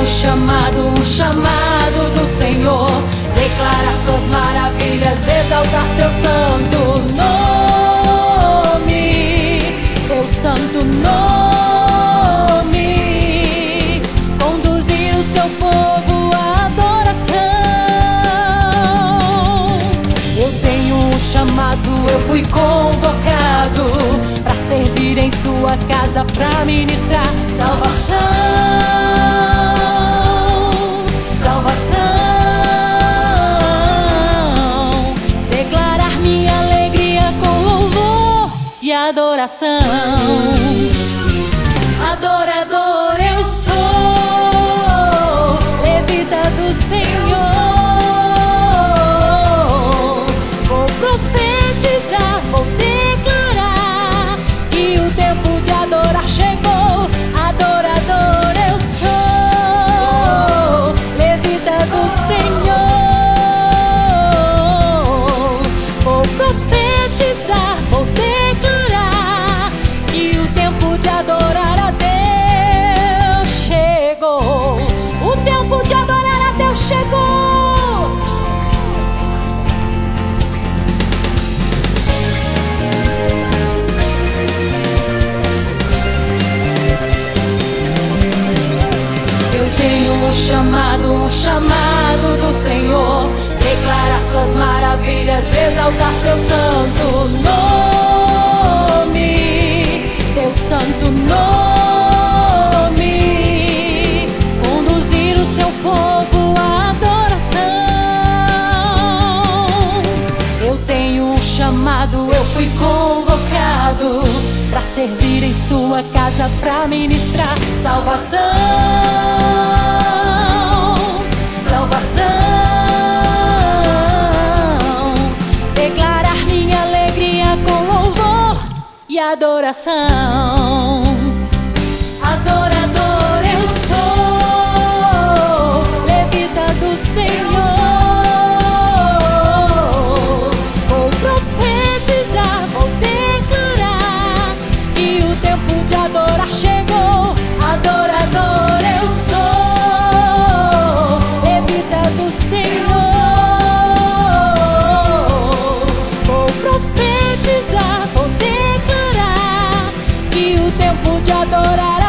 um chamado do Senhor. Declarar suas maravilhas, exaltar seu santo nome, seu santo nome. Conduzir o seu povo à adoração. Eu tenho um chamado, eu fui convocado para servir em sua casa, para ministrar salvação. Declarar minha alegria com louvor e adoração. Adorador eu sou, levita do Senhor. Vou profetizar, vou declarar que o tempo de adorar chegou. Adorador eu sou, levita do Senhor. Vou profetizar, vou declarar que o tempo de adorar a Deus chegou. O tempo de adorar a Deus chegou. Eu tenho um chamado do Senhor. Declarar suas maravilhas, exaltar seu santo nome, seu santo nome. Conduzir o seu povo à adoração. Eu tenho um chamado, eu fui convocado para servir em sua casa, para ministrar salvação. Salvação. Declarar minha alegria com louvor e adoração. Adorador eu sou, levita do Senhor. Vou profetizar, vou declarar que o tempo de adorar chegou. Adorador eu sou, levita do Senhor. Vou profetizar, vou declarar que o tempo de adorar